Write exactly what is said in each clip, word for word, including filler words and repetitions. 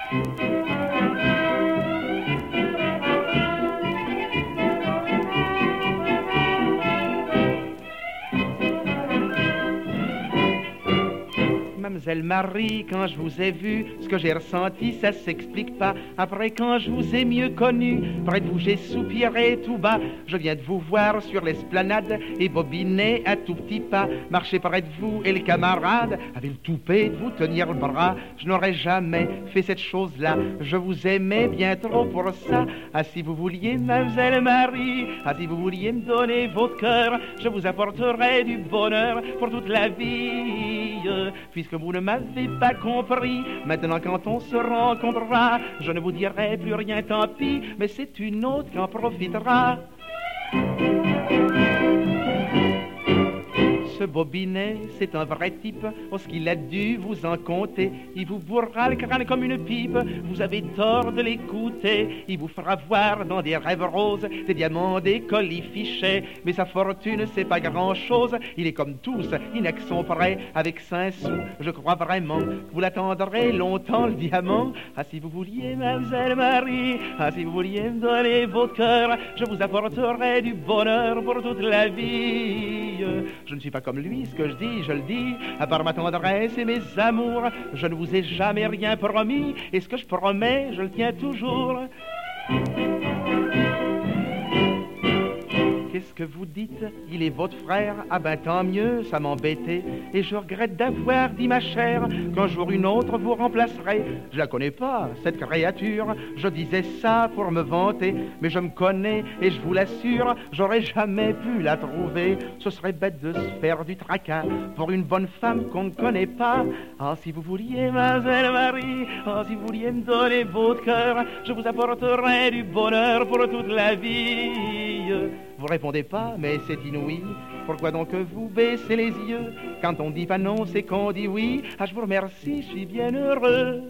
Mademoiselle Marie, quand je vous ai vu, ce que j'ai ressenti, ça s'explique pas. Après, quand je vous ai mieux connu, près de vous, j'ai soupiré tout bas. Je viens de vous voir sur l'esplanade et bobiner à tout petit pas. Marcher près de vous et le camarade avait le toupet de vous tenir le bras. Je n'aurais jamais fait cette chose-là. Je vous aimais bien trop pour ça. Ah, si vous vouliez, Mademoiselle Marie, ah, si vous vouliez me donner votre cœur, je vous apporterais du bonheur pour toute la vie. Puisque vous ne m'avez pas compris, maintenant quand on se rencontrera, je ne vous dirai plus rien, tant pis, mais c'est une autre qui en profitera. Ce Bobinet, c'est un vrai type, oh ce qu'il a dû vous en compter. Il vous bourrera le crâne comme une pipe, vous avez tort de l'écouter. Il vous fera voir dans des rêves roses des diamants, des colifichets. Mais sa fortune, c'est pas grand-chose, il est comme tous, il n'a que son prêt avec cinq sous. Je crois vraiment que vous l'attendrez longtemps, le diamant. Ah, si vous vouliez, Mademoiselle Marie, ah, si vous vouliez me donner votre cœur, je vous apporterai du bonheur pour toute la vie. Je ne suis pas comme lui, ce que je dis, je le dis, à part ma tendresse et mes amours, je ne vous ai jamais rien promis, et ce que je promets, je le tiens toujours. Qu'est-ce que vous dites? Il est votre frère? Ah ben tant mieux, ça m'embêtait. Et je regrette d'avoir dit, ma chère, qu'un jour une autre vous remplacerait. Je la connais pas, cette créature. Je disais ça pour me vanter, mais je me connais et je vous l'assure, j'aurais jamais pu la trouver. Ce serait bête de se faire du tracas pour une bonne femme qu'on ne connaît pas. Ah, si vous vouliez, Mademoiselle Marie, ah, si vous vouliez me donner votre cœur, je vous apporterai du bonheur pour toute la vie. Vous répondez pas, mais c'est inouï. Pourquoi donc vous baissez les yeux? Quand on dit pas non, c'est qu'on dit oui. Ah, je vous remercie, je suis bien heureux.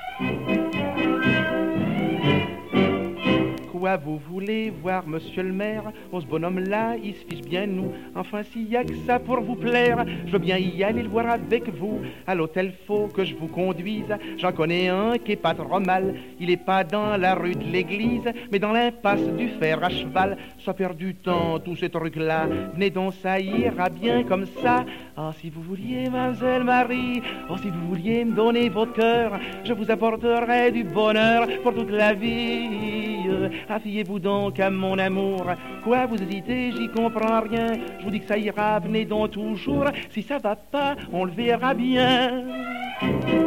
Quoi vous voulez voir, monsieur le maire? Oh, ce bonhomme-là, il se fiche bien de nous. Enfin, s'il y a que ça pour vous plaire, je veux bien y aller le voir avec vous. À l'hôtel, faut que je vous conduise. J'en connais un qui est pas trop mal. Il est pas dans la rue de l'église, mais dans l'impasse du fer à cheval. Ça perd du temps, tous ces trucs-là. Venez donc, ça ira bien comme ça. Ah, si vous vouliez, Mademoiselle Marie, oh, si vous vouliez me donner votre cœur, je vous apporterai du bonheur pour toute la vie. Affiez-vous donc à mon amour. Quoi, vous hésitez, j'y comprends rien. Je vous dis que ça ira, venez donc toujours. Si ça va pas, on le verra bien.